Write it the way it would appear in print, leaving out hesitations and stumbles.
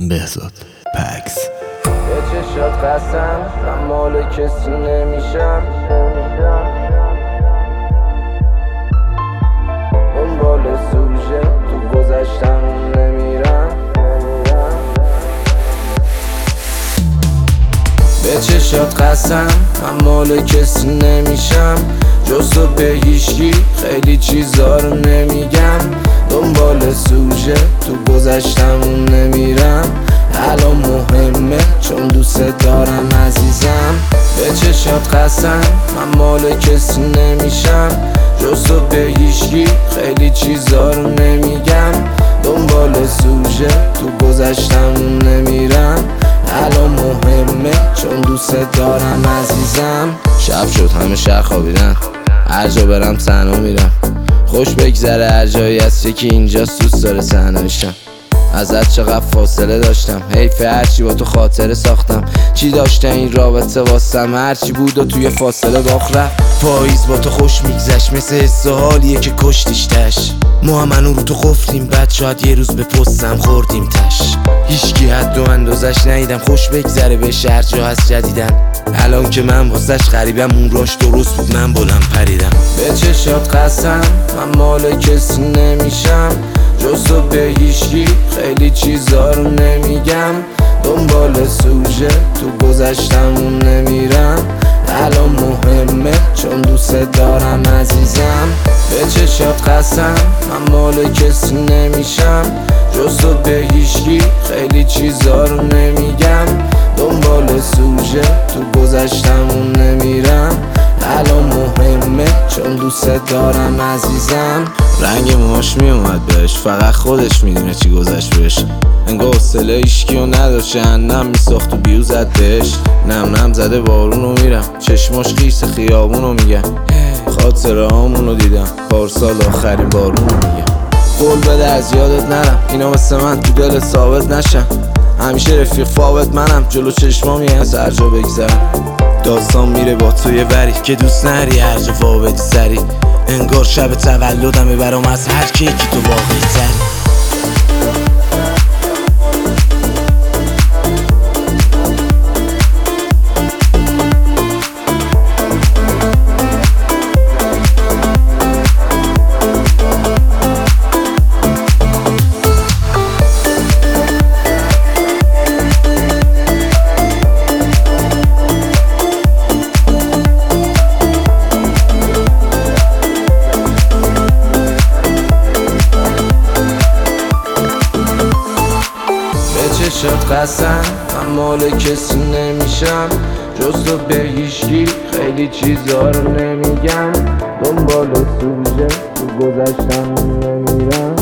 بهزاد پکس. به چشات قسم من مال کسی نمیشم، دنبال سوژه تو گذشتم نمیرم. به چشات قسم من مال کسی نمیشم، جز تو به هیچکی خیلی چیزا رو نمیگم. دنبال سوژه تو گذشتم نمیرم، الان مهمه چون دوست دارم عزیزم. به چشات قسم من مال کسی نمیشم، جز تو به هیچکی خیلی چیزا رو نمیگم. دنبال سوژه تو گذشتم نمیرم، الان مهمه چون دوست دارم عزیزم. شب شد همه شهر خوابیدن، هر جا برم تنها میرم. خوش بگذره هر جایی هست یکی اینجاست دوست داره تنهاییشم. ازت چقدر فاصله داشتم، حیف هرچی با تو خاطره ساختم. چی داشته این رابطه واسم، هرچی بود و توی فاصله باخت رفت. پاییز با تو خوش میگذشت، مثل حس و حالیه که کشتیشتش. ما هم هنو رو تو خفتیم، بعد شاید یه روز به پستم خوردیم تش. هیچکی حد و اندازش ندیدم، خوش بگذره به شهر جا هست جدیدن. الان که من واسش غریبم، اون راش درست بود من بلند پریدم. به چشات قسم من مال کسی نمیشم، جز تو به هیچکی خیلی چیزا رو نمیگم. دنبال سوژه تو گذشتم نمیرم، الان مهمه چون دوست دارم عزیزم. به چشات قسم من مال کسی نمیشم، جز تو به هیچکی خیلی چیزا رو نمیگم. دنبال سوژه تو گذشتم نمیرم، الان مهمه چون دوست دارم عزیزم. رنگ موهاش میومد بهش، فقط خودش میدونه چی گذشت بهش. انگار حوصله ایشکیو نداشت، جهنم میساخت و بیو زد بهش. نم نم زده بارونو میرم، چشماش خیس خیابونو میگم. خاطره هامونو دیدم، پارسال آخرین بارونو میگم. قول بده از یادت نرم، اینا مثل من تو دل ثابت نشن. همیشه رفیق فاوت منم، جلو چشمام یه از هر جا بگذرم. داستان میره با توی وری که دوست نری هر جا فاوتی سری. انگار شب تولدمه برام از هر کیکی تو واقعی تری. چشات قسم من مال کسی نمیشم، جز تو به هیچکی خیلی چیزا رو نمیگم. دنبال سوژه تو گذشتم نمیرم،